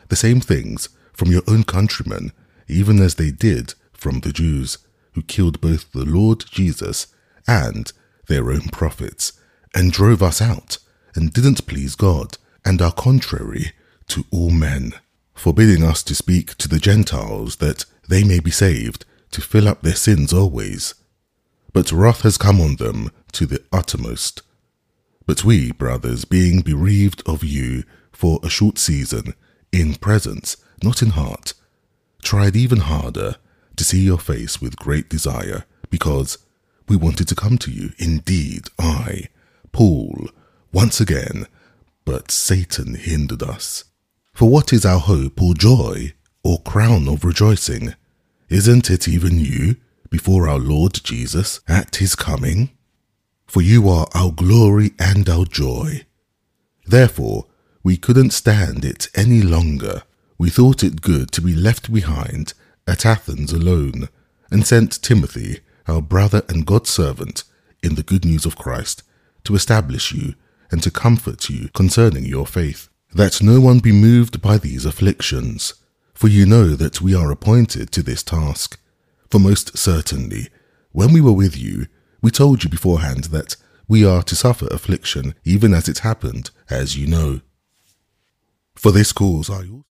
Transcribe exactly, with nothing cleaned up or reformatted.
the same things from your own countrymen, even as they did from the Jews, who killed both the Lord Jesus and their own prophets, and drove us out, and didn't please God, and are contrary to all men, forbidding us to speak to the Gentiles that they may be saved, to fill up their sins always. But wrath has come on them to the uttermost. But we, brothers, being bereaved of you for a short season, in presence, not in heart, tried even harder to see your face with great desire, because we wanted to come to you, indeed, I, Paul, once again, but Satan hindered us. For what is our hope or joy or crown of rejoicing? Isn't it even you before our Lord Jesus at his coming? For you are our glory and our joy. Therefore, we couldn't stand it any longer. We thought it good to be left behind at Athens alone, and sent Timothy, our brother and God's servant, in the good news of Christ, to establish you and to comfort you concerning your faith, that no one be moved by these afflictions. For you know that we are appointed to this task. For most certainly, when we were with you, we told you beforehand that we are to suffer affliction, even as it happened, as you know. For this cause I